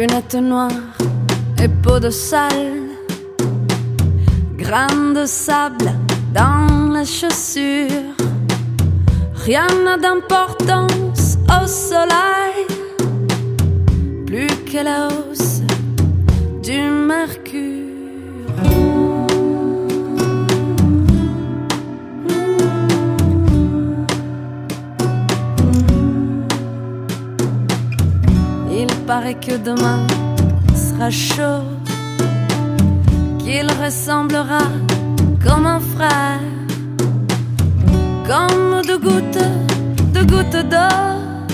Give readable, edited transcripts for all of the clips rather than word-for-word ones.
lunettes noires et peau de sale, grains de sable dans les chaussures. Rien n'a d'importance au soleil, plus que la hausse du mercure. Il paraît que demain sera chaud, qu'il ressemblera comme un frère, comme deux gouttes d'eau,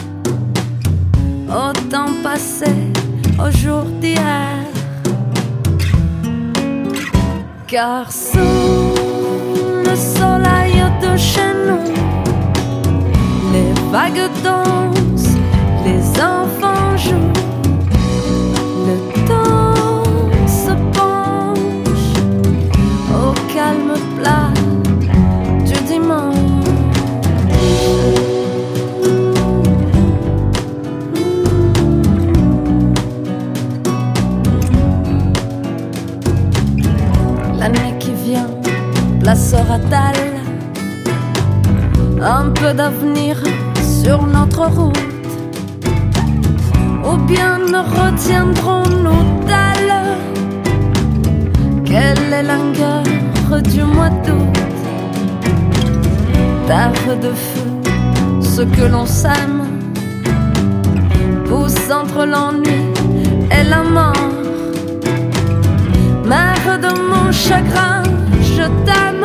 au temps passé, au jour d'hier. Car sous le soleil de chez nous, les vagues dansent, les enfants jouent, le temps se penche au calme plat du dimanche. L'année qui vient placera-t-elle un peu d'avenir sur notre route, ou bien ne retiendrons-nous d'elle quelle est langueur du mois d'août? Terre de feu, ce que l'on sème pousse entre l'ennui et la mort. Mère de mon chagrin, je t'aime,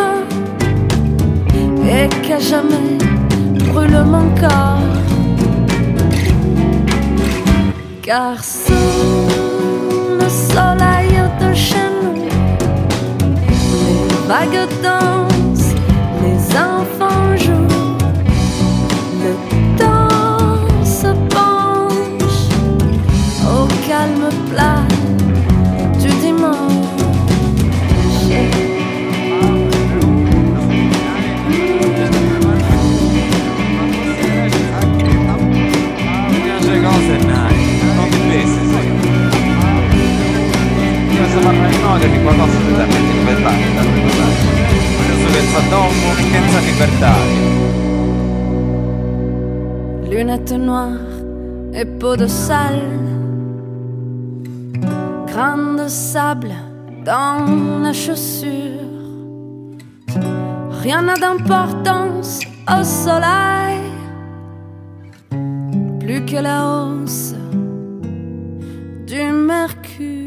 et qu'à jamais brûle mon corps. Car sous le soleil de chez nous, les vagues dansent, les enfants jouent, le temps se penche au calme plat du dimanche. Che di qualcosa di libertà, penso che Saddam pensa libertà. Lunettes noires et peau de sale, grains de sable dans la chaussure. Rien n'a d'importance au soleil, plus que la hausse du mercure.